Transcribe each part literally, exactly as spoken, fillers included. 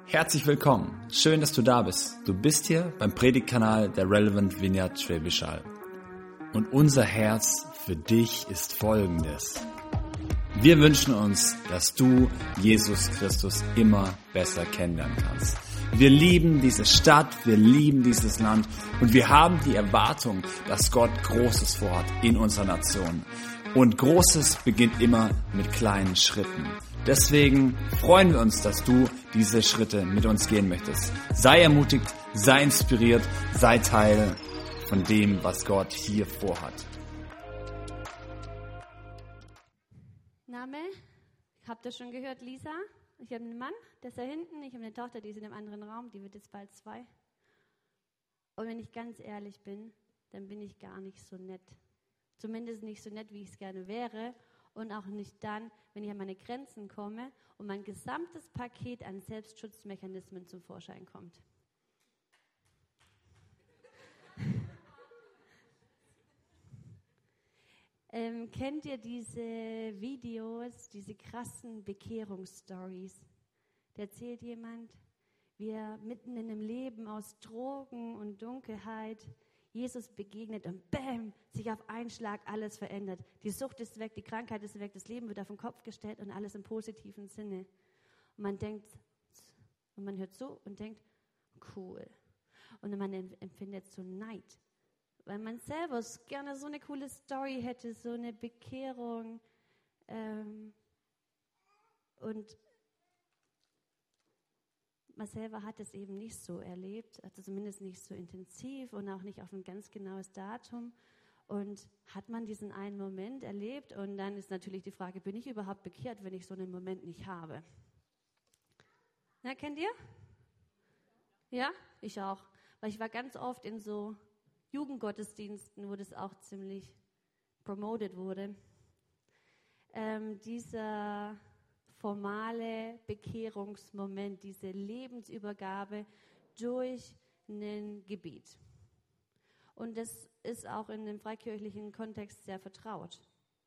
Herzlich willkommen. Schön, dass du da bist. Du bist hier beim Predigtkanal der Relevant Vineyard Schwäbisch Hall. Und unser Herz für dich ist folgendes. Wir wünschen uns, dass du Jesus Christus immer besser kennenlernen kannst. Wir lieben diese Stadt, wir lieben dieses Land und wir haben die Erwartung, dass Gott Großes vorhat in unserer Nation. Und Großes beginnt immer mit kleinen Schritten. Deswegen freuen wir uns, dass du diese Schritte mit uns gehen möchtest. Sei ermutigt, sei inspiriert, sei Teil von dem, was Gott hier vorhat. Name, habt ihr schon gehört, Lisa? Ich habe einen Mann, der ist da hinten. Ich habe eine Tochter, die ist in einem anderen Raum, die wird jetzt bald zwei. Und wenn ich ganz ehrlich bin, dann bin ich gar nicht so nett. Zumindest nicht so nett, wie ich es gerne wäre. Und auch nicht dann, wenn ich an meine Grenzen komme und mein gesamtes Paket an Selbstschutzmechanismen zum Vorschein kommt. ähm, kennt ihr diese Videos, diese krassen Bekehrungsstories? Da erzählt jemand, wie er mitten in einem Leben aus Drogen und Dunkelheit Jesus begegnet und bäm, sich auf einen Schlag alles verändert. Die Sucht ist weg, die Krankheit ist weg, das Leben wird auf den Kopf gestellt und alles im positiven Sinne. Und man denkt, und man hört so und denkt, cool. Und man empfindet so Neid, weil man selber gerne so eine coole Story hätte, so eine Bekehrung. Ähm, und man selber hat es eben nicht so erlebt, also zumindest nicht so intensiv und auch nicht auf ein ganz genaues Datum. Und hat man diesen einen Moment erlebt? Und dann ist natürlich die Frage, bin ich überhaupt bekehrt, wenn ich so einen Moment nicht habe? Na, kennt ihr? Ja, ich auch. Weil ich war ganz oft in so Jugendgottesdiensten, wo das auch ziemlich promoted wurde. Ähm, dieser formale Bekehrungsmoment, diese Lebensübergabe durch ein Gebet. Und das ist auch in dem freikirchlichen Kontext sehr vertraut.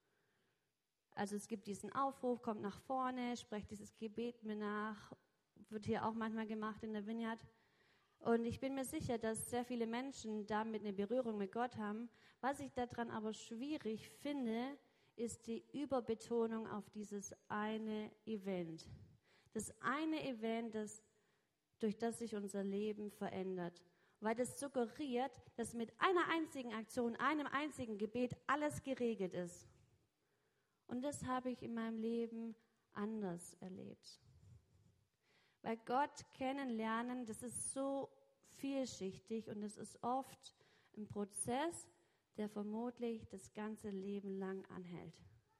Also es gibt diesen Aufruf, kommt nach vorne, sprecht dieses Gebet mir nach, wird hier auch manchmal gemacht in der Vineyard. Und ich bin mir sicher, dass sehr viele Menschen damit eine Berührung mit Gott haben. Was ich daran aber schwierig finde, ist die Überbetonung auf dieses eine Event. Das eine Event, das, durch das sich unser Leben verändert. Weil das suggeriert, dass mit einer einzigen Aktion, einem einzigen Gebet alles geregelt ist. Und das habe ich in meinem Leben anders erlebt. Weil Gott kennenlernen, das ist so vielschichtig und es ist oft ein Prozess, der vermutlich das ganze Leben lang anhält.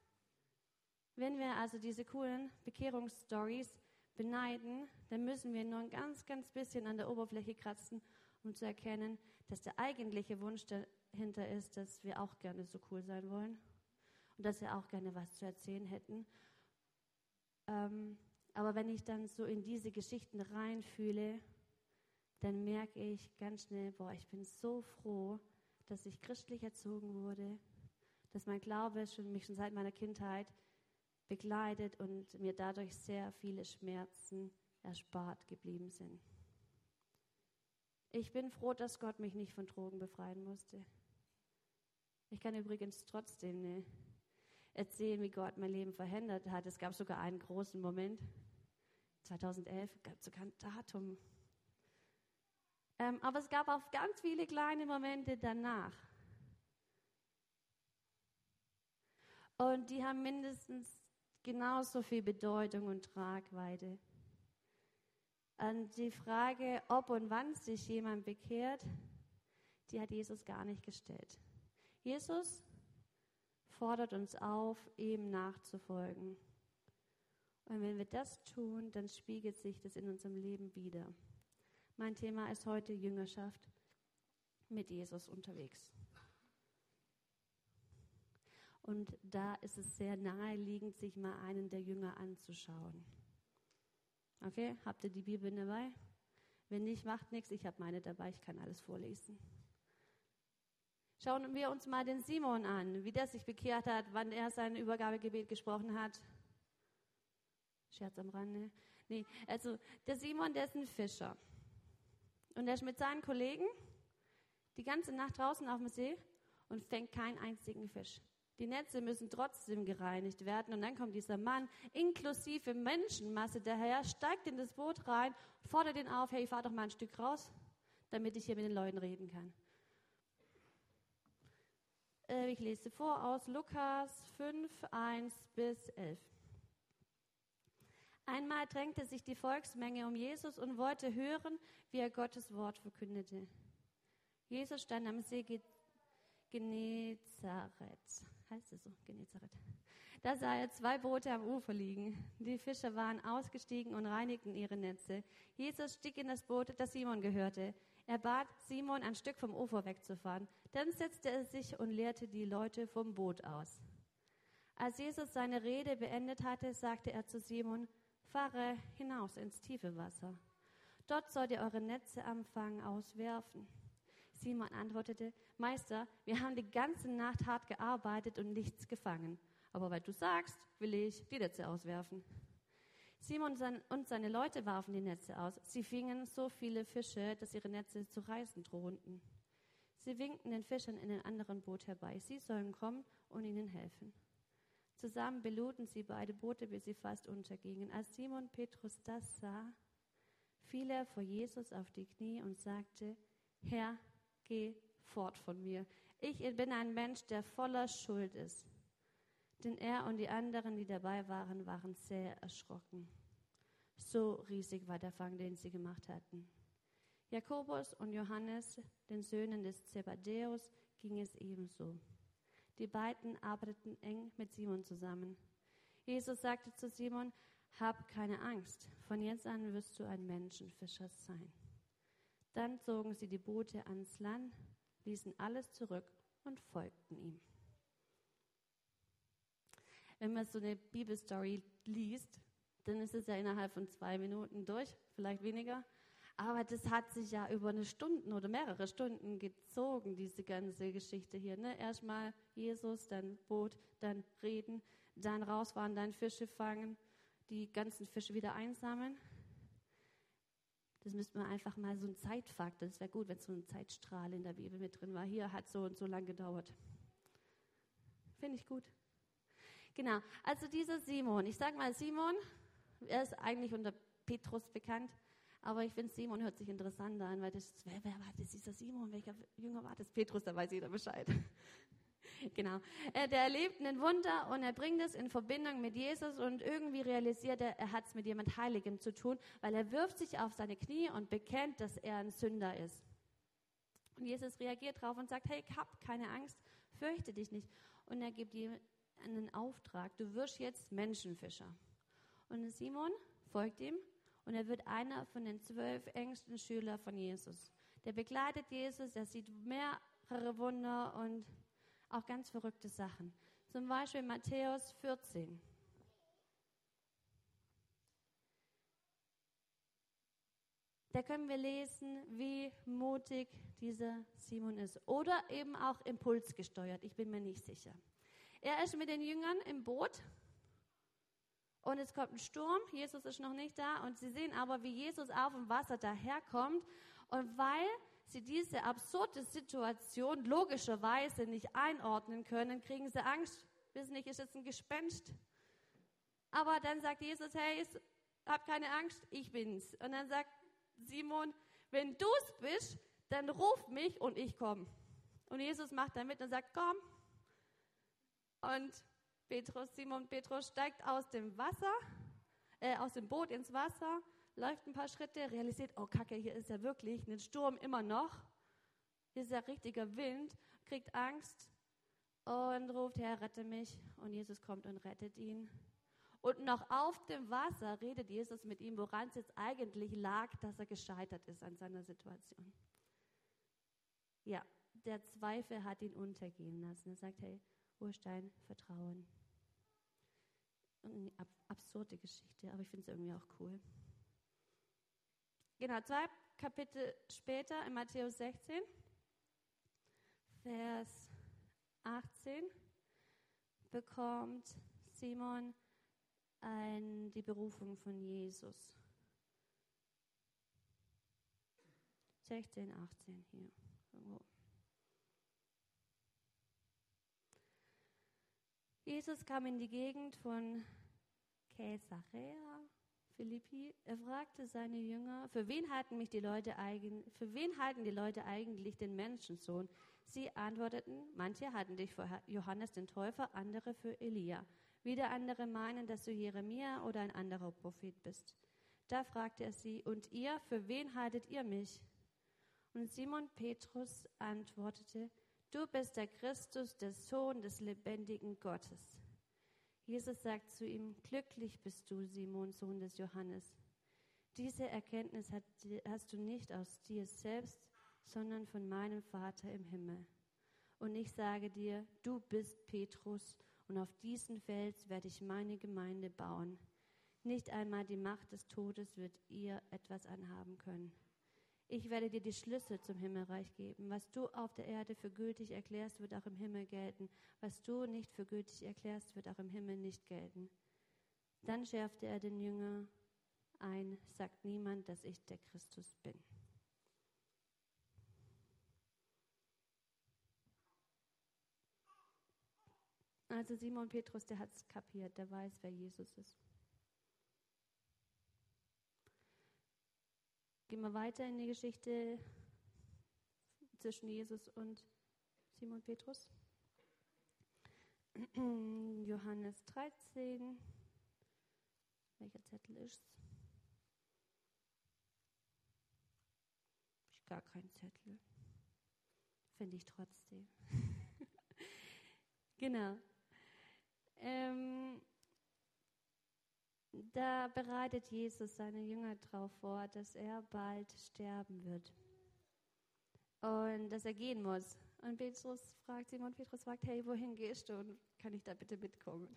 Wenn wir also diese coolen Bekehrungsstories beneiden, dann müssen wir nur ein ganz, ganz bisschen an der Oberfläche kratzen, um zu erkennen, dass der eigentliche Wunsch dahinter ist, dass wir auch gerne so cool sein wollen und dass wir auch gerne was zu erzählen hätten. Ähm, aber wenn ich dann so in diese Geschichten reinfühle, dann merke ich ganz schnell, boah, ich bin so froh, dass ich christlich erzogen wurde, dass mein Glaube schon, mich schon seit meiner Kindheit begleitet und mir dadurch sehr viele Schmerzen erspart geblieben sind. Ich bin froh, dass Gott mich nicht von Drogen befreien musste. Ich kann übrigens trotzdem ne, erzählen, wie Gott mein Leben verändert hat. Es gab sogar einen großen Moment, zweitausendelf, gab es sogar ein Datum. Ähm, aber es gab auch ganz viele kleine Momente danach. Und die haben mindestens genauso viel Bedeutung und Tragweite. Und die Frage, ob und wann sich jemand bekehrt, die hat Jesus gar nicht gestellt. Jesus fordert uns auf, ihm nachzufolgen. Und wenn wir das tun, dann spiegelt sich das in unserem Leben wider. Mein Thema ist heute Jüngerschaft mit Jesus unterwegs. Und da ist es sehr naheliegend, sich mal einen der Jünger anzuschauen. Okay, habt ihr die Bibel dabei? Wenn nicht, macht nichts, ich habe meine dabei, ich kann alles vorlesen. Schauen wir uns mal den Simon an, wie der sich bekehrt hat, wann er sein Übergabegebet gesprochen hat. Scherz am Rande. Nee, also der Simon, der ist ein Fischer. Und der ist mit seinen Kollegen die ganze Nacht draußen auf dem See und fängt keinen einzigen Fisch. Die Netze müssen trotzdem gereinigt werden. Und dann kommt dieser Mann inklusive Menschenmasse daher, steigt in das Boot rein, fordert ihn auf, hey, fahr doch mal ein Stück raus, damit ich hier mit den Leuten reden kann. Äh, ich lese vor aus Lukas fünf, eins bis elf. Einmal drängte sich die Volksmenge um Jesus und wollte hören, wie er Gottes Wort verkündete. Jesus stand am See Genezareth. Heißt es so? Genezareth. Da sah er zwei Boote am Ufer liegen. Die Fischer waren ausgestiegen und reinigten ihre Netze. Jesus stieg in das Boot, das Simon gehörte. Er bat Simon, ein Stück vom Ufer wegzufahren. Dann setzte er sich und leerte die Leute vom Boot aus. Als Jesus seine Rede beendet hatte, sagte er zu Simon: Fahre hinaus ins tiefe Wasser. Dort sollt ihr eure Netze am Fang auswerfen. Simon antwortete: Meister, wir haben die ganze Nacht hart gearbeitet und nichts gefangen. Aber weil du sagst, will ich die Netze auswerfen. Simon und seine Leute warfen die Netze aus. Sie fingen so viele Fische, dass ihre Netze zu reißen drohten. Sie winkten den Fischern in ein anderes Boot herbei. Sie sollen kommen und ihnen helfen. Zusammen beluden sie beide Boote, bis sie fast untergingen. Als Simon Petrus das sah, fiel er vor Jesus auf die Knie und sagte: Herr, geh fort von mir. Ich bin ein Mensch, der voller Schuld ist. Denn er und die anderen, die dabei waren, waren sehr erschrocken. So riesig war der Fang, den sie gemacht hatten. Jakobus und Johannes, den Söhnen des Zebedäus, ging es ebenso. Die beiden arbeiteten eng mit Simon zusammen. Jesus sagte zu Simon: Hab keine Angst, von jetzt an wirst du ein Menschenfischer sein. Dann zogen sie die Boote ans Land, ließen alles zurück und folgten ihm. Wenn man so eine Bibelstory liest, dann ist es ja innerhalb von zwei Minuten durch, vielleicht weniger. Aber das hat sich ja über eine Stunde oder mehrere Stunden gezogen, diese ganze Geschichte hier. Ne? Erstmal Jesus, dann Boot, dann reden, dann rausfahren, dann Fische fangen, die ganzen Fische wieder einsammeln. Das müsste man einfach mal so ein Zeitfaktor, das wäre gut, wenn so ein Zeitstrahl in der Bibel mit drin war. Hier hat so und so lang gedauert. Finde ich gut. Genau, also dieser Simon, ich sage mal Simon, er ist eigentlich unter Petrus bekannt, aber ich finde Simon hört sich interessanter an, weil das, wer, wer war das, dieser Simon, welcher Jünger war das? Petrus, da weiß jeder Bescheid. Genau, der erlebt ein Wunder und er bringt es in Verbindung mit Jesus und irgendwie realisiert er, er hat es mit jemand Heiligem zu tun, weil er wirft sich auf seine Knie und bekennt, dass er ein Sünder ist. Und Jesus reagiert darauf und sagt: Hey, hab keine Angst, fürchte dich nicht. Und er gibt ihm einen Auftrag: Du wirst jetzt Menschenfischer. Und Simon folgt ihm und er wird einer von den zwölf engsten Schülern von Jesus. Der begleitet Jesus, er sieht mehrere Wunder und auch ganz verrückte Sachen. Zum Beispiel Matthäus vierzehn. Da können wir lesen, wie mutig dieser Simon ist. Oder eben auch impulsgesteuert, ich bin mir nicht sicher. Er ist mit den Jüngern im Boot und es kommt ein Sturm, Jesus ist noch nicht da und sie sehen aber, wie Jesus auf dem Wasser daherkommt und weil sie diese absurde Situation logischerweise nicht einordnen können, kriegen sie Angst, wissen nicht, ist jetzt ein Gespenst. Aber dann sagt Jesus: Hey, hab keine Angst, ich bin's. Und dann sagt Simon: Wenn du's bist, dann ruf mich und ich komme. Und Jesus macht dann mit und sagt: Komm. Und Petrus, Simon Petrus steigt aus dem Wasser, äh, aus dem Boot ins Wasser, läuft ein paar Schritte, realisiert: Oh Kacke, hier ist ja wirklich ein Sturm immer noch. Hier ist ja richtiger Wind, kriegt Angst und ruft: Herr, rette mich. Und Jesus kommt und rettet ihn. Und noch auf dem Wasser redet Jesus mit ihm, woran es jetzt eigentlich lag, dass er gescheitert ist an seiner Situation. Ja, der Zweifel hat ihn untergehen lassen. Er sagt: Hey, wo ist dein Vertrauen? Eine absurde Geschichte, aber ich finde es irgendwie auch cool. Genau, zwei Kapitel später in Matthäus sechzehn, Vers achtzehn, bekommt Simon ein, die Berufung von Jesus. sechzehn, achtzehn hier. Oh. Jesus kam in die Gegend von Caesarea Philippi. Er fragte seine Jünger, für wen halten mich die Leute eigen, für wen halten die Leute eigentlich den Menschensohn? Sie antworteten, manche halten dich für Johannes den Täufer, andere für Elia. Wieder andere meinen, dass du Jeremia oder ein anderer Prophet bist. Da fragte er sie, und ihr, für wen haltet ihr mich? Und Simon Petrus antwortete, du bist der Christus, der Sohn des lebendigen Gottes. Jesus sagt zu ihm, glücklich bist du, Simon, Sohn des Johannes. Diese Erkenntnis hast du nicht aus dir selbst, sondern von meinem Vater im Himmel. Und ich sage dir, du bist Petrus, und auf diesen Fels werde ich meine Gemeinde bauen. Nicht einmal die Macht des Todes wird ihr etwas anhaben können. Ich werde dir die Schlüssel zum Himmelreich geben. Was du auf der Erde für gültig erklärst, wird auch im Himmel gelten. Was du nicht für gültig erklärst, wird auch im Himmel nicht gelten. Dann schärfte er den Jünger ein, sagt niemand, dass ich der Christus bin. Also Simon Petrus, der hat es kapiert, der weiß, wer Jesus ist. Gehen wir weiter in die Geschichte zwischen Jesus und Simon Petrus. Johannes dreizehn. Welcher Zettel ist's? Ich gar keinen Zettel. Finde ich trotzdem. Genau. Ähm, da bereitet Jesus seine Jünger darauf vor, dass er bald sterben wird und dass er gehen muss. Und Petrus fragt, Simon Petrus fragt, hey, wohin gehst du und kann ich da bitte mitkommen?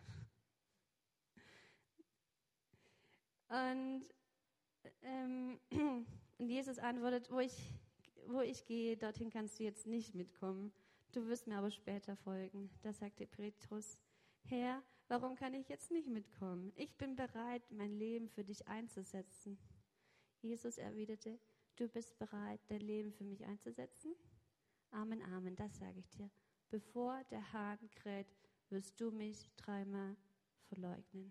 Und, ähm, und Jesus antwortet, wo ich, wo ich gehe, dorthin kannst du jetzt nicht mitkommen. Du wirst mir aber später folgen. Da sagte Petrus, Herr, warum kann ich jetzt nicht mitkommen? Ich bin bereit, mein Leben für dich einzusetzen. Jesus erwiderte, du bist bereit, dein Leben für mich einzusetzen? Amen, Amen, das sage ich dir. Bevor der Hahn kräht, wirst du mich dreimal verleugnen.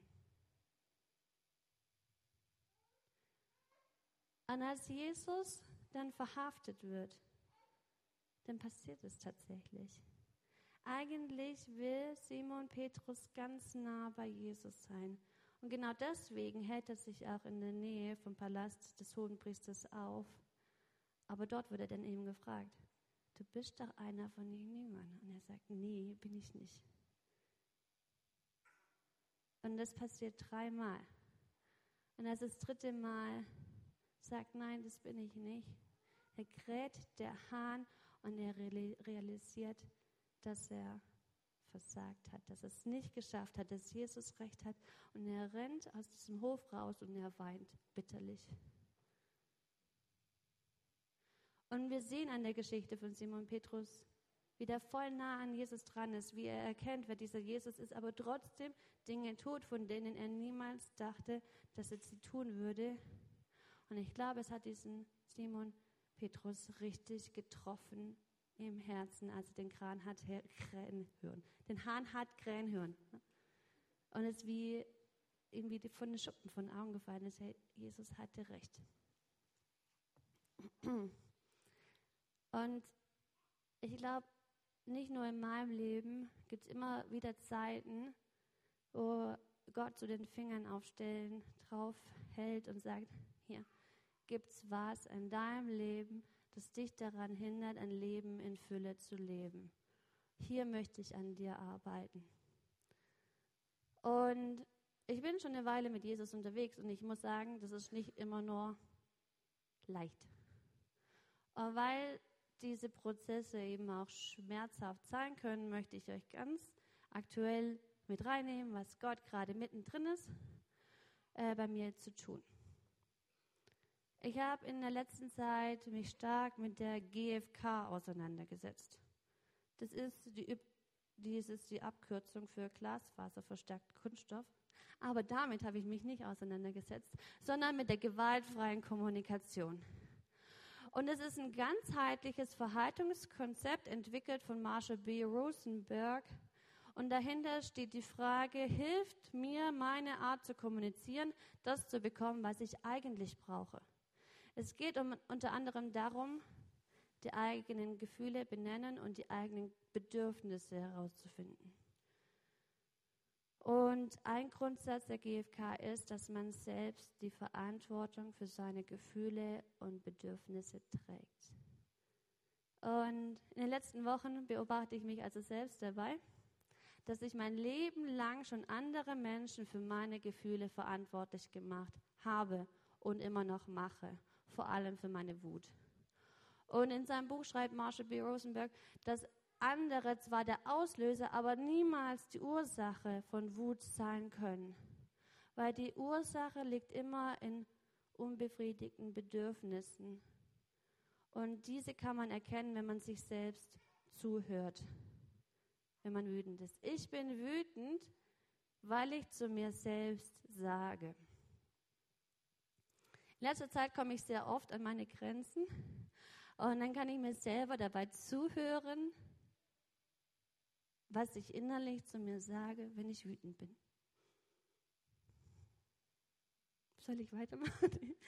Und als Jesus dann verhaftet wird, dann passiert es tatsächlich. Eigentlich will Simon Petrus ganz nah bei Jesus sein. Und genau deswegen hält er sich auch in der Nähe vom Palast des Hohenpriesters auf. Aber dort wird er dann eben gefragt, du bist doch einer von den Jüngern. Und er sagt, nee, bin ich nicht. Und das passiert dreimal. Und als das dritte Mal sagt, nein, das bin ich nicht, er kräht der Hahn und er realisiert, dass er versagt hat, dass er es nicht geschafft hat, dass Jesus recht hat. Und er rennt aus diesem Hof raus und er weint bitterlich. Und wir sehen an der Geschichte von Simon Petrus, wie der voll nah an Jesus dran ist, wie er erkennt, wer dieser Jesus ist, aber trotzdem Dinge tut, von denen er niemals dachte, dass er sie tun würde. Und ich glaube, es hat diesen Simon Petrus richtig getroffen im Herzen, als er den Hahn hat krähen hören. Den Hahn hat krähen hören. Und es ist wie irgendwie von den Schuppen von den Augen gefallen ist, hey, Jesus hatte recht. Und ich glaube, nicht nur in meinem Leben gibt es immer wieder Zeiten, wo Gott so den Fingern aufstellen, drauf hält und sagt, hier, gibt's was in deinem Leben, das dich daran hindert, ein Leben in Fülle zu leben. Hier möchte ich an dir arbeiten. Und ich bin schon eine Weile mit Jesus unterwegs und ich muss sagen, das ist nicht immer nur leicht. Und weil diese Prozesse eben auch schmerzhaft sein können, möchte ich euch ganz aktuell mit reinnehmen, was Gott gerade mittendrin ist, äh, bei mir zu tun. Ich habe in der letzten Zeit mich stark mit der G F K auseinandergesetzt. Das ist die, dies ist die Abkürzung für Glasfaserverstärkt Kunststoff. Aber damit habe ich mich nicht auseinandergesetzt, sondern mit der gewaltfreien Kommunikation. Und es ist ein ganzheitliches Verhaltenskonzept, entwickelt von Marshall B. Rosenberg. Und dahinter steht die Frage, hilft mir meine Art zu kommunizieren, das zu bekommen, was ich eigentlich brauche? Es geht um, unter anderem darum, die eigenen Gefühle benennen und die eigenen Bedürfnisse herauszufinden. Und ein Grundsatz der G F K ist, dass man selbst die Verantwortung für seine Gefühle und Bedürfnisse trägt. Und in den letzten Wochen beobachte ich mich also selbst dabei, dass ich mein Leben lang schon andere Menschen für meine Gefühle verantwortlich gemacht habe und immer noch mache, vor allem für meine Wut. Und in seinem Buch schreibt Marshall B. Rosenberg, dass andere zwar der Auslöser, aber niemals die Ursache von Wut sein können. Weil die Ursache liegt immer in unbefriedigten Bedürfnissen. Und diese kann man erkennen, wenn man sich selbst zuhört, wenn man wütend ist. Ich bin wütend, weil ich zu mir selbst sage. In letzter Zeit komme ich sehr oft an meine Grenzen und dann kann ich mir selber dabei zuhören, was ich innerlich zu mir sage, wenn ich wütend bin. Soll ich weitermachen?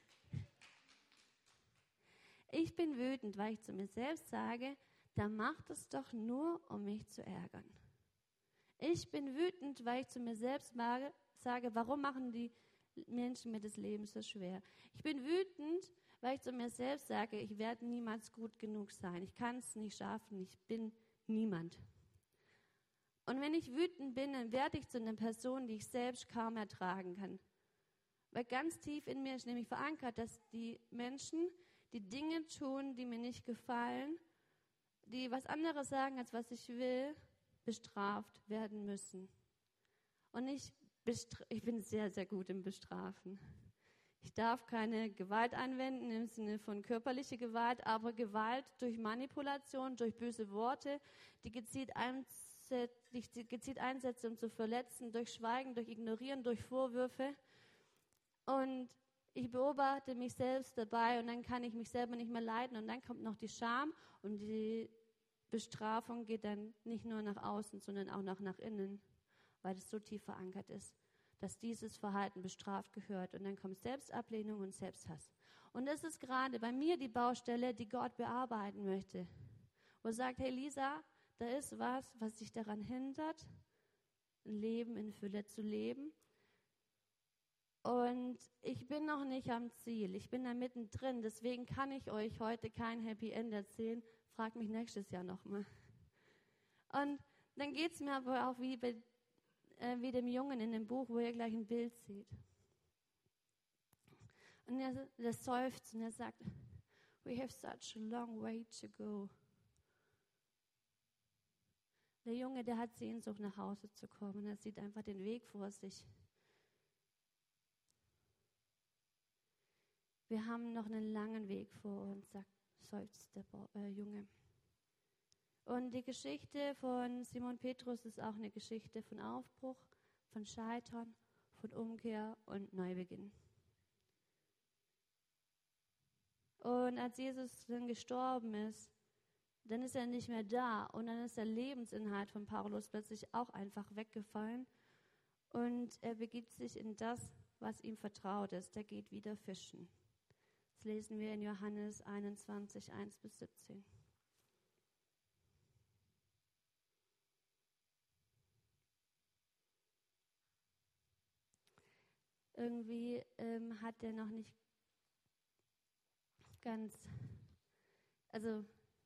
Ich bin wütend, weil ich zu mir selbst sage, da macht es doch nur, um mich zu ärgern. Ich bin wütend, weil ich zu mir selbst sage, warum machen die Menschen mir das Leben so schwer? Ich bin wütend, weil ich zu mir selbst sage, ich werde niemals gut genug sein. Ich kann es nicht schaffen, ich bin niemand. Und wenn ich wütend bin, dann werde ich zu einer Person, die ich selbst kaum ertragen kann. Weil ganz tief in mir ist nämlich verankert, dass die Menschen, die Dinge tun, die mir nicht gefallen, die was anderes sagen, als was ich will, bestraft werden müssen. Und ich, bestra- ich bin sehr, sehr gut im Bestrafen. Ich darf keine Gewalt anwenden im Sinne von körperlicher Gewalt, aber Gewalt durch Manipulation, durch böse Worte, die gezielt einsetzt, die ich gezielt einsetze, um zu verletzen, durch Schweigen, durch Ignorieren, durch Vorwürfe. Und ich beobachte mich selbst dabei und dann kann ich mich selber nicht mehr leiden und dann kommt noch die Scham und die Bestrafung geht dann nicht nur nach außen, sondern auch noch nach innen, weil es so tief verankert ist, dass dieses Verhalten bestraft gehört und dann kommt Selbstablehnung und Selbsthass. Und das ist gerade bei mir die Baustelle, die Gott bearbeiten möchte, wo er sagt, hey Lisa, da ist was, was dich daran hindert, ein Leben in Fülle zu leben. Und ich bin noch nicht am Ziel, ich bin da mittendrin, deswegen kann ich euch heute kein Happy End erzählen, frag mich nächstes Jahr nochmal. Und dann geht es mir aber auch wie, bei, äh, wie dem Jungen in dem Buch, wo ihr gleich ein Bild seht. Und er, der seufzt und er sagt, we have such a long way to go. Der Junge, der hat Sehnsucht, nach Hause zu kommen. Er sieht einfach den Weg vor sich. Wir haben noch einen langen Weg vor uns, sagt, seufzt der äh, Junge. Und die Geschichte von Simon Petrus ist auch eine Geschichte von Aufbruch, von Scheitern, von Umkehr und Neubeginn. Und als Jesus dann gestorben ist, dann ist er nicht mehr da und dann ist der Lebensinhalt von Paulus plötzlich auch einfach weggefallen und er begibt sich in das, was ihm vertraut ist. Er geht wieder fischen. Das lesen wir in Johannes einundzwanzig, eins bis siebzehn. Irgendwie ähm, hat er noch nicht ganz, also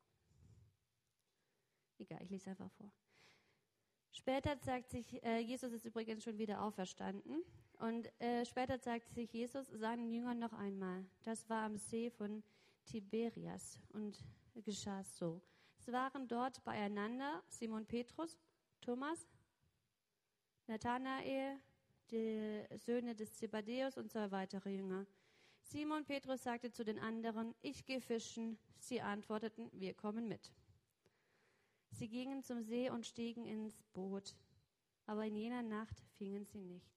egal, ich lese einfach vor. Später zeigt sich, äh, Jesus ist übrigens schon wieder auferstanden, und äh, später zeigt sich Jesus seinen Jüngern noch einmal. Das war am See von Tiberias und geschah so. Es waren dort beieinander Simon Petrus, Thomas, Nathanael, die Söhne des Zebedäus und zwei weitere Jünger. Simon Petrus sagte zu den anderen, ich gehe fischen. Sie antworteten, wir kommen mit. Sie gingen zum See und stiegen ins Boot, aber in jener Nacht fingen sie nichts.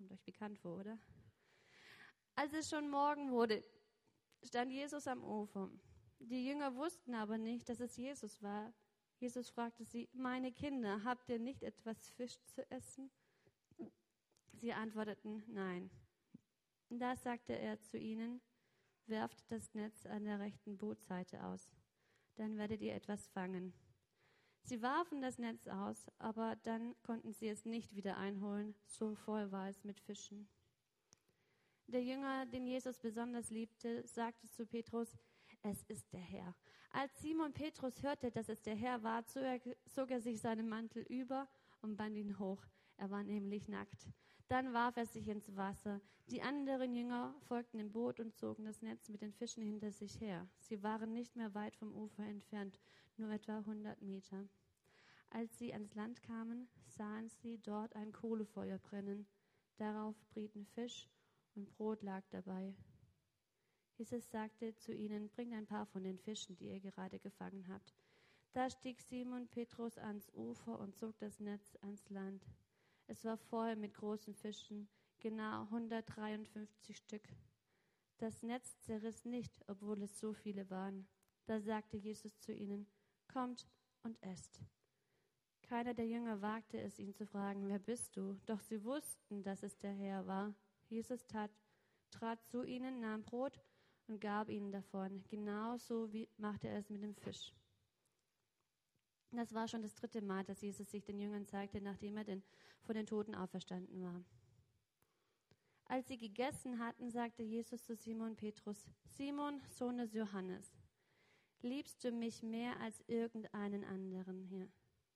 Kommt euch bekannt vor, oder? Als es schon Morgen wurde, stand Jesus am Ufer. Die Jünger wussten aber nicht, dass es Jesus war. Jesus fragte sie, meine Kinder, habt ihr nicht etwas Fisch zu essen? Sie antworteten, nein. Da sagte er zu ihnen, werft das Netz an der rechten Bootseite aus, dann werdet ihr etwas fangen. Sie warfen das Netz aus, aber dann konnten sie es nicht wieder einholen, so voll war es mit Fischen. Der Jünger, den Jesus besonders liebte, sagte zu Petrus, es ist der Herr. Als Simon Petrus hörte, dass es der Herr war, zog er sich seinen Mantel über und band ihn hoch. Er war nämlich nackt. Dann warf er sich ins Wasser. Die anderen Jünger folgten dem Boot und zogen das Netz mit den Fischen hinter sich her. Sie waren nicht mehr weit vom Ufer entfernt, nur etwa hundert Meter. Als sie ans Land kamen, sahen sie dort ein Kohlefeuer brennen. Darauf brieten Fisch und Brot lag dabei. Jesus sagte zu ihnen, bringt ein paar von den Fischen, die ihr gerade gefangen habt. Da stieg Simon Petrus ans Ufer und zog das Netz ans Land. Es war voll mit großen Fischen, genau hundertdreiundfünfzig Stück. Das Netz zerriss nicht, obwohl es so viele waren. Da sagte Jesus zu ihnen, kommt und esst. Keiner der Jünger wagte es, ihn zu fragen, wer bist du? Doch sie wussten, dass es der Herr war. Jesus tat, trat zu ihnen, nahm Brot und gab ihnen davon. Genauso wie machte er es mit dem Fisch. Das war schon das dritte Mal, dass Jesus sich den Jüngern zeigte, nachdem er den, von den Toten auferstanden war. Als sie gegessen hatten, sagte Jesus zu Simon Petrus, Simon, Sohn des Johannes, liebst du mich mehr als irgendeinen anderen hier?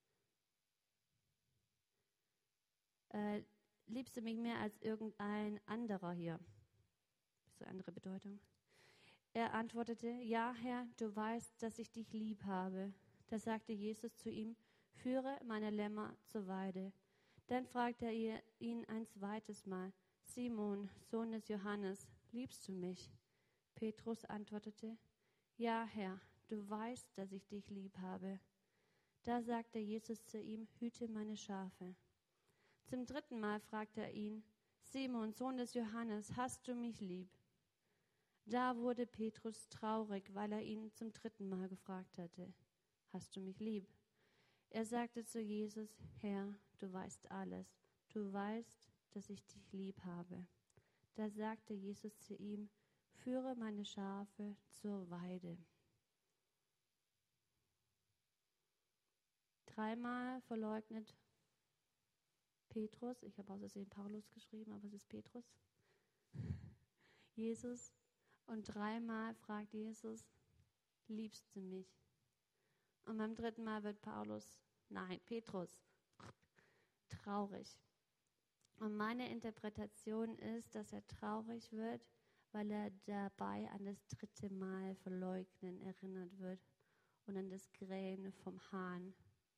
Äh, liebst du mich mehr als irgendein anderer hier? Das ist eine andere Bedeutung. Er antwortete, ja, Herr, du weißt, dass ich dich lieb habe. Da sagte Jesus zu ihm, führe meine Lämmer zur Weide. Dann fragte er ihn ein zweites Mal, Simon, Sohn des Johannes, liebst du mich? Petrus antwortete, ja, Herr, du weißt, dass ich dich lieb habe. Da sagte Jesus zu ihm, hüte meine Schafe. Zum dritten Mal fragte er ihn, Simon, Sohn des Johannes, hast du mich lieb? Da wurde Petrus traurig, weil er ihn zum dritten Mal gefragt hatte, hast du mich lieb? Er sagte zu Jesus, Herr, du weißt alles, du weißt, dass ich dich lieb habe. Da sagte Jesus zu ihm, führe meine Schafe zur Weide. Dreimal verleugnet Petrus, ich habe aus Versehen Paulus geschrieben, aber es ist Petrus, Jesus, und dreimal fragt Jesus, liebst du mich? Und beim dritten Mal wird Paulus, nein, Petrus, traurig. Und meine Interpretation ist, dass er traurig wird, weil er dabei an das dritte Mal verleugnen erinnert wird und an das Krähen vom Hahn.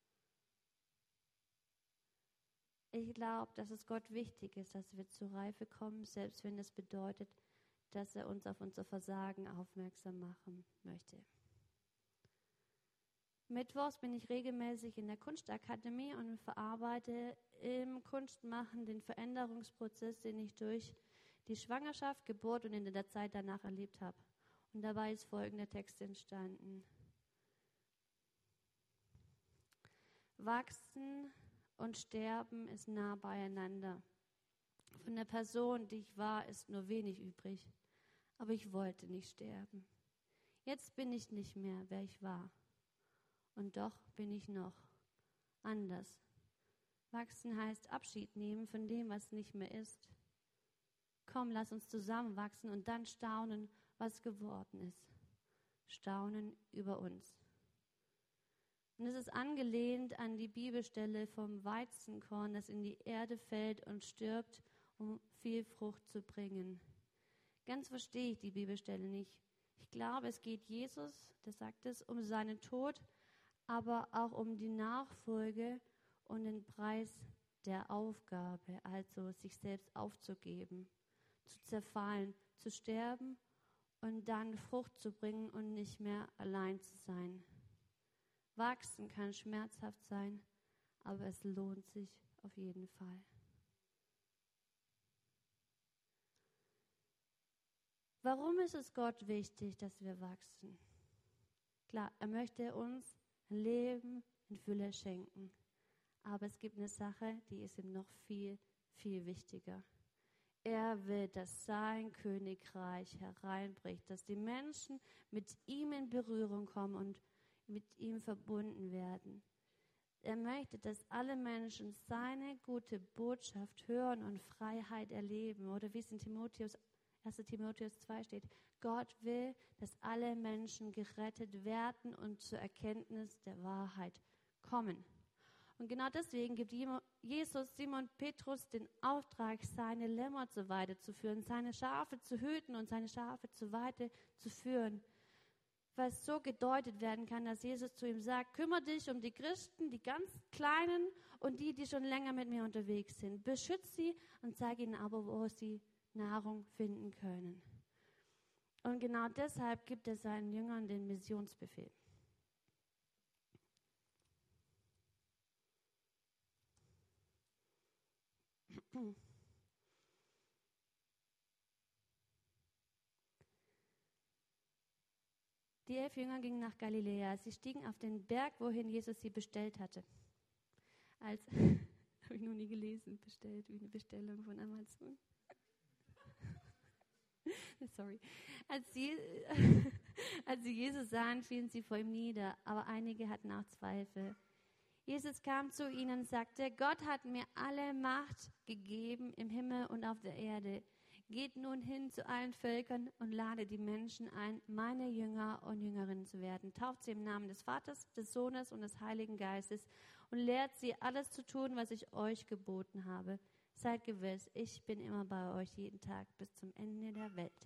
Ich glaube, dass es Gott wichtig ist, dass wir zur Reife kommen, selbst wenn das bedeutet, dass er uns auf unser Versagen aufmerksam machen möchte. Mittwochs bin ich regelmäßig in der Kunstakademie und verarbeite im Kunstmachen den Veränderungsprozess, den ich durch die Schwangerschaft, Geburt und in der Zeit danach erlebt habe. Und dabei ist folgender Text entstanden. Wachsen und Sterben ist nah beieinander. Von der Person, die ich war, ist nur wenig übrig. Aber ich wollte nicht sterben. Jetzt bin ich nicht mehr, wer ich war. Und doch bin ich noch anders. Wachsen heißt Abschied nehmen von dem, was nicht mehr ist. Komm, lass uns zusammenwachsen und dann staunen, was geworden ist. Staunen über uns. Und es ist angelehnt an die Bibelstelle vom Weizenkorn, das in die Erde fällt und stirbt, um viel Frucht zu bringen. Ganz verstehe ich die Bibelstelle nicht. Ich glaube, es geht Jesus, der sagt es, um seinen Tod, aber auch um die Nachfolge und den Preis der Aufgabe, also sich selbst aufzugeben, zu zerfallen, zu sterben und dann Frucht zu bringen und nicht mehr allein zu sein. Wachsen kann schmerzhaft sein, aber es lohnt sich auf jeden Fall. Warum ist es Gott wichtig, dass wir wachsen? Klar, er möchte uns ein Leben in Fülle schenken. Aber es gibt eine Sache, die ist ihm noch viel, viel wichtiger. Er will, dass sein Königreich hereinbricht, dass die Menschen mit ihm in Berührung kommen und mit ihm verbunden werden. Er möchte, dass alle Menschen seine gute Botschaft hören und Freiheit erleben. Oder wie es in Timotheus, erster Timotheus zwei steht, Gott will, dass alle Menschen gerettet werden und zur Erkenntnis der Wahrheit kommen. Und genau deswegen gibt Jesus Simon Petrus den Auftrag, seine Lämmer zur Weide zu führen, seine Schafe zu hüten und seine Schafe zur Weide zu führen. Was so gedeutet werden kann, dass Jesus zu ihm sagt, kümmere dich um die Christen, die ganz Kleinen und die, die schon länger mit mir unterwegs sind. Beschütze sie und zeige ihnen aber, wo sie Nahrung finden können. Und genau deshalb gibt er seinen Jüngern den Missionsbefehl. Die elf Jünger gingen nach Galiläa. Sie stiegen auf den Berg, wohin Jesus sie bestellt hatte. Als, habe ich noch nie gelesen, bestellt, wie eine Bestellung von Amazon. Sorry. Als sie, als sie Jesus sahen, fielen sie vor ihm nieder, aber einige hatten auch Zweifel. Jesus kam zu ihnen und sagte, Gott hat mir alle Macht gegeben im Himmel und auf der Erde. Geht nun hin zu allen Völkern und lade die Menschen ein, meine Jünger und Jüngerinnen zu werden. Tauft sie im Namen des Vaters, des Sohnes und des Heiligen Geistes und lehrt sie, alles zu tun, was ich euch geboten habe. Seid gewiss, ich bin immer bei euch jeden Tag bis zum Ende der Welt.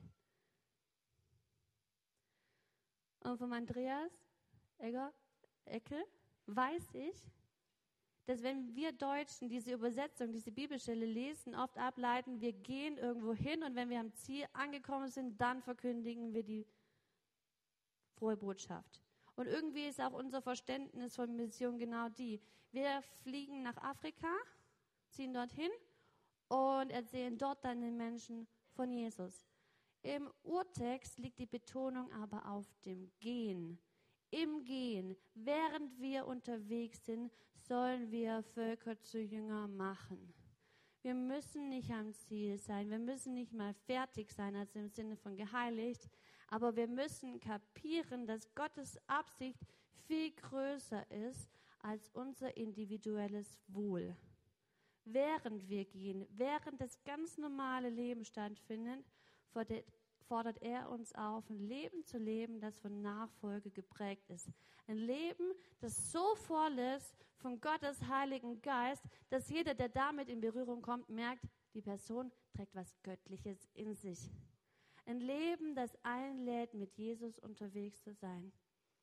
Und von Andreas Egger, Eckel weiß ich, dass wenn wir Deutschen diese Übersetzung, diese Bibelstelle lesen, oft ableiten, wir gehen irgendwo hin und wenn wir am Ziel angekommen sind, dann verkündigen wir die frohe Botschaft. Und irgendwie ist auch unser Verständnis von Mission genau die. Wir fliegen nach Afrika, ziehen dorthin und erzählen dort dann den Menschen von Jesus. Im Urtext liegt die Betonung aber auf dem Gehen. Im Gehen, während wir unterwegs sind, sollen wir Völker zu Jünger machen. Wir müssen nicht am Ziel sein, wir müssen nicht mal fertig sein, also im Sinne von geheiligt, aber wir müssen kapieren, dass Gottes Absicht viel größer ist als unser individuelles Wohl. Während wir gehen, während das ganz normale Leben stattfindet, fordert er uns auf, ein Leben zu leben, das von Nachfolge geprägt ist. Ein Leben, das so voll ist von Gottes Heiligen Geist, dass jeder, der damit in Berührung kommt, merkt, die Person trägt was Göttliches in sich. Ein Leben, das einlädt, mit Jesus unterwegs zu sein.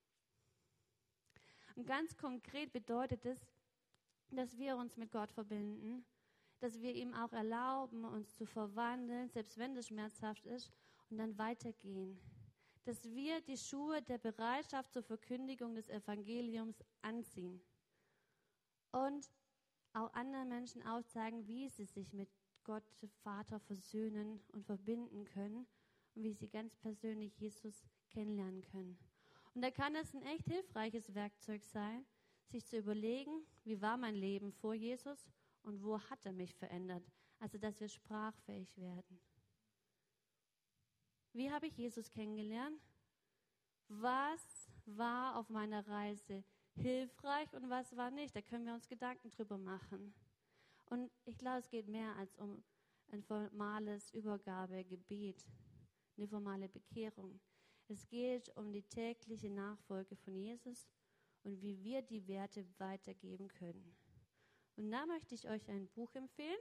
Und ganz konkret bedeutet es, dass wir uns mit Gott verbinden, dass wir ihm auch erlauben, uns zu verwandeln, selbst wenn das schmerzhaft ist, und dann weitergehen. Dass wir die Schuhe der Bereitschaft zur Verkündigung des Evangeliums anziehen und auch anderen Menschen aufzeigen, wie sie sich mit Gott, Vater, versöhnen und verbinden können und wie sie ganz persönlich Jesus kennenlernen können. Und da kann es ein echt hilfreiches Werkzeug sein, sich zu überlegen, wie war mein Leben vor Jesus und wo hat er mich verändert? Also, dass wir sprachfähig werden. Wie habe ich Jesus kennengelernt? Was war auf meiner Reise hilfreich und was war nicht? Da können wir uns Gedanken drüber machen. Und ich glaube, es geht mehr als um ein formales Übergabegebet, eine formale Bekehrung. Es geht um die tägliche Nachfolge von Jesus und wie wir die Werte weitergeben können. Und da möchte ich euch ein Buch empfehlen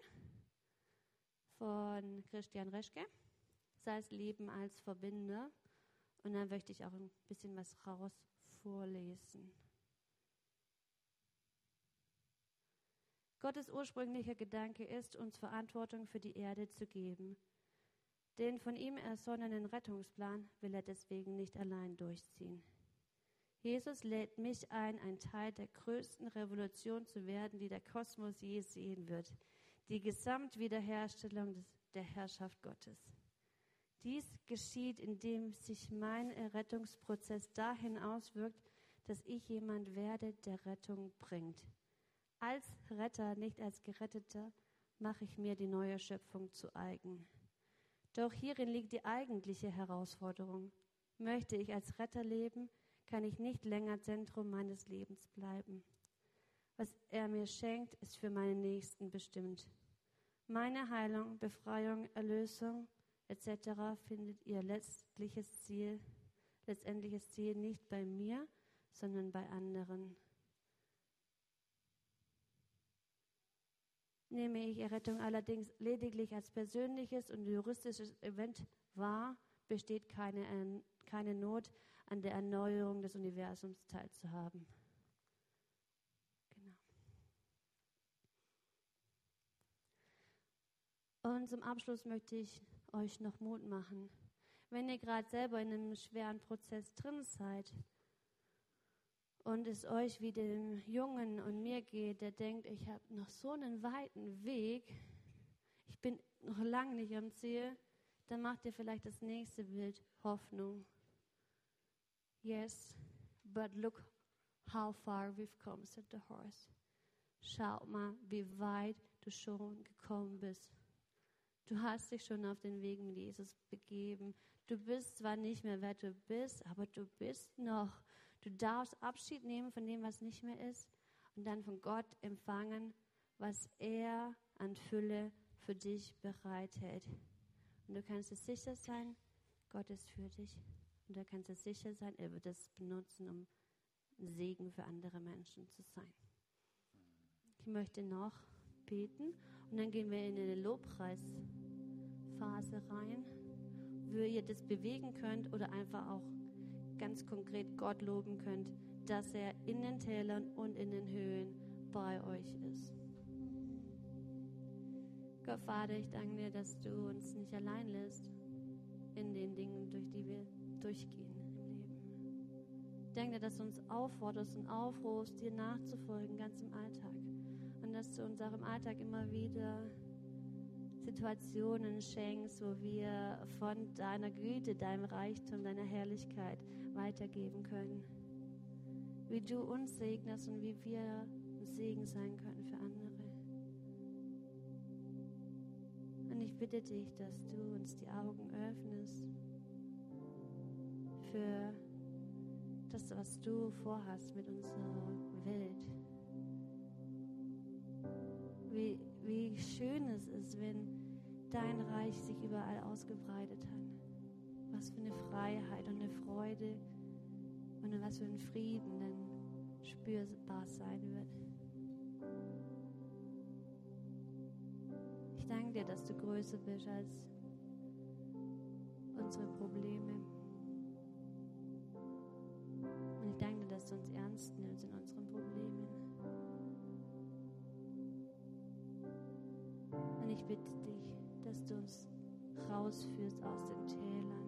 von Christian Reschke. Das heißt Leben als Verbinder. Und dann möchte ich auch ein bisschen was raus vorlesen. Gottes ursprünglicher Gedanke ist, uns Verantwortung für die Erde zu geben. Den von ihm ersonnenen Rettungsplan will er deswegen nicht allein durchziehen. Jesus lädt mich ein, ein Teil der größten Revolution zu werden, die der Kosmos je sehen wird. Die Gesamtwiederherstellung des, der Herrschaft Gottes. Dies geschieht, indem sich mein Errettungsprozess dahin auswirkt, dass ich jemand werde, der Rettung bringt. Als Retter, nicht als Geretteter, mache ich mir die neue Schöpfung zu eigen. Doch hierin liegt die eigentliche Herausforderung. Möchte ich als Retter leben, kann ich nicht länger Zentrum meines Lebens bleiben. Was er mir schenkt, ist für meinen Nächsten bestimmt. Meine Heilung, Befreiung, Erlösung et cetera findet ihr letztliches Ziel, letztendliches Ziel nicht bei mir, sondern bei anderen. Nehme ich Errettung allerdings lediglich als persönliches und juristisches Event wahr, besteht keine, keine Not, an der Erneuerung des Universums teilzuhaben. Genau. Und zum Abschluss möchte ich euch noch Mut machen. Wenn ihr gerade selber in einem schweren Prozess drin seid und es euch wie dem Jungen und mir geht, der denkt, ich habe noch so einen weiten Weg, ich bin noch lange nicht am Ziel, dann macht ihr vielleicht das nächste Bild Hoffnung. Yes, but look how far we've come, said the horse. Schau mal, wie weit du schon gekommen bist. Du hast dich schon auf den Weg mit Jesus begeben. Du bist zwar nicht mehr, wer du bist, aber du bist noch. Du darfst Abschied nehmen von dem, was nicht mehr ist und dann von Gott empfangen, was er an Fülle für dich bereithält. Und du kannst dir sicher sein, Gott ist für dich. Und du kannst dir sicher sein, er wird es benutzen, um ein Segen für andere Menschen zu sein. Ich möchte noch beten und dann gehen wir in eine Lobpreisphase rein, wo ihr das bewegen könnt oder einfach auch ganz konkret Gott loben könnt, dass er in den Tälern und in den Höhen bei euch ist. Gott, Vater, ich danke dir, dass du uns nicht allein lässt in den Dingen, durch die wir durchgehen im Leben. Ich danke dir, dass du uns aufforderst und aufrufst, dir nachzufolgen, ganz im Alltag. Und dass du uns auch im Alltag immer wieder Situationen schenkst, wo wir von deiner Güte, deinem Reichtum, deiner Herrlichkeit weitergeben können. Wie du uns segnest und wie wir ein Segen sein können für andere. Und ich bitte dich, dass du uns die Augen öffnest für das, was du vorhast mit unserer Welt. Wie, wie schön es ist, wenn dein Reich sich überall ausgebreitet hat. Was für eine Freiheit und eine Freude und was für ein Frieden dann spürbar sein wird. Ich danke dir, dass du größer bist als unsere Probleme. Und ich danke dir, dass du uns ernst nimmst in unseren Problemen. Und ich bitte dich, dass du uns rausführst aus den Tälern